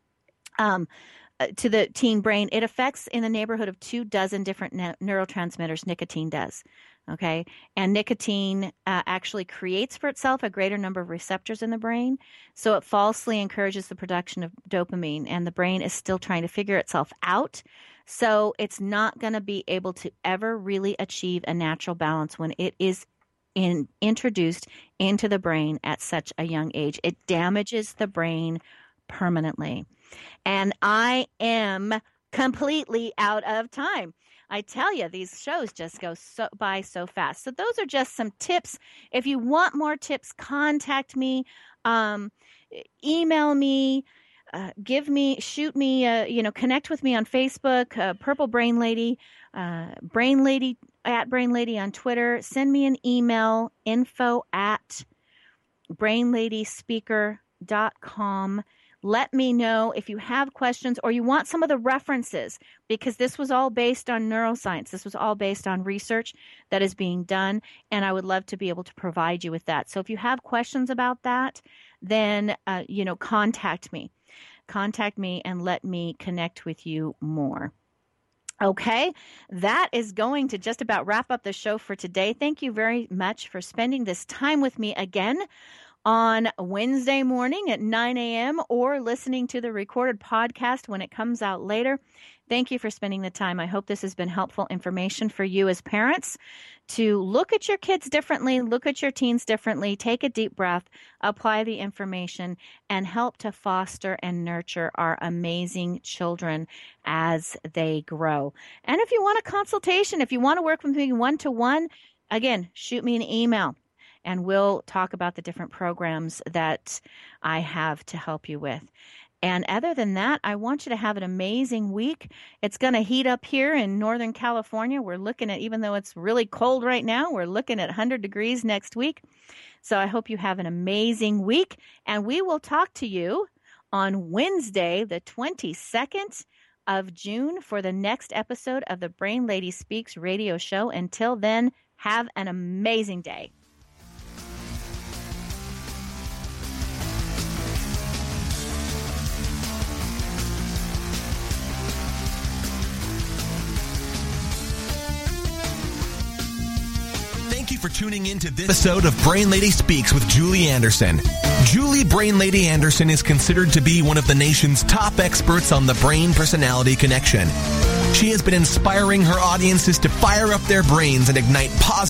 um, uh, to the teen brain. It affects in the neighborhood of two dozen different ne- neurotransmitters. Nicotine does. Okay, and nicotine uh, actually creates for itself a greater number of receptors in the brain, so it falsely encourages the production of dopamine, and the brain is still trying to figure itself out. So it's not going to be able to ever really achieve a natural balance when it is in, introduced into the brain at such a young age. It damages the brain permanently. And I am completely out of time. I tell you, these shows just go so, by so fast. So those are just some tips. If you want more tips, contact me, um, email me, uh, give me, shoot me, uh, you know, connect with me on Facebook, uh, Purple Brain Lady, uh, Brain Lady at Brain Lady on Twitter. Send me an email, info at brain lady speaker dot com. Let me know if you have questions or you want some of the references, because this was all based on neuroscience. This was all based on research that is being done, and I would love to be able to provide you with that. So if you have questions about that, then, uh, you know, contact me. Contact me and let me connect with you more. Okay, that is going to just about wrap up the show for today. Thank you very much for spending this time with me again on Wednesday morning at nine a.m. or listening to the recorded podcast when it comes out later. Thank you for spending the time. I hope this has been helpful information for you as parents to look at your kids differently, look at your teens differently, take a deep breath, apply the information, and help to foster and nurture our amazing children as they grow. And if you want a consultation, if you want to work with me one-to-one, again, shoot me an email, and we'll talk about the different programs that I have to help you with. And other than that, I want you to have an amazing week. It's going to heat up here in Northern California. We're looking at, even though it's really cold right now, we're looking at one hundred degrees next week. So I hope you have an amazing week. And we will talk to you on Wednesday, the twenty-second of June, for the next episode of the Brain Lady Speaks radio show. Until then, have an amazing day. For tuning in to this episode of Brain Lady Speaks with Julie Anderson. Julie Brain Lady Anderson is considered to be one of the nation's top experts on the brain-personality connection. She has been inspiring her audiences to fire up their brains and ignite positive